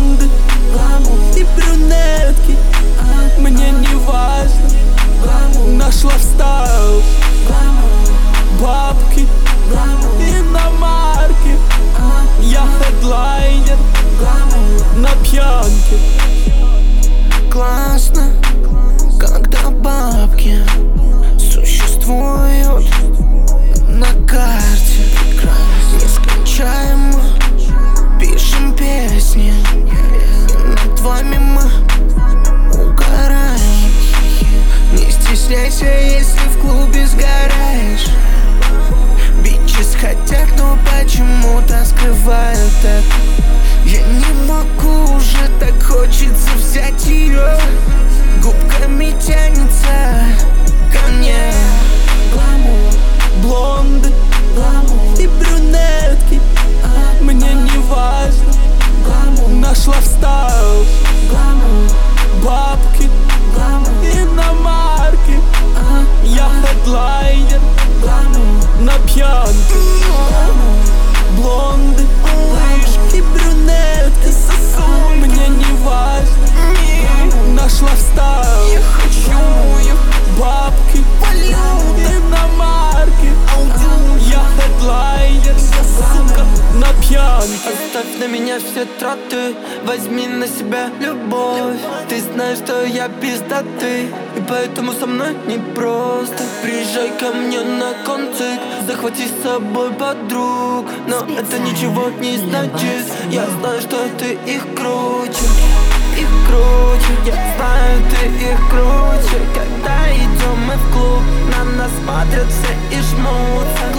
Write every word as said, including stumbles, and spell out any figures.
Блонды и брюнетки, мне не важно. Наш лайфстайл, бабки, иномарки. Я хедлайнер на пьянке. Классно, когда бабки существуют на карте. Нескончаемо пишем песни, и над вами мы угораем. Не стесняйся, если в клубе сгораешь. Бичес хотят, но почему-то скрывают это. Я не могу уже, так хочется взять ее. Губками тянется ко мне. Блонды и брюнетки, мне не важно. Наш лайфстайл, бабки, иномарки. Я хедлайнер на пьянке. Блонды и брюнетки, мне не важно. Наш лайфстайл, бабки, иномарки. Я хедлайнер, сука, на пьянке. Оставь на меня все траты, возьми на себя любовь. Ты знаешь, что я пиздатый, и поэтому со мной непросто. Приезжай ко мне на концерт, захвати с собой подруг. Но это ничего не значит, я знаю, что ты их круче. Их круче, я знаю, ты их круче. Когда идем мы в клуб, на нас смотрят все и жмутся.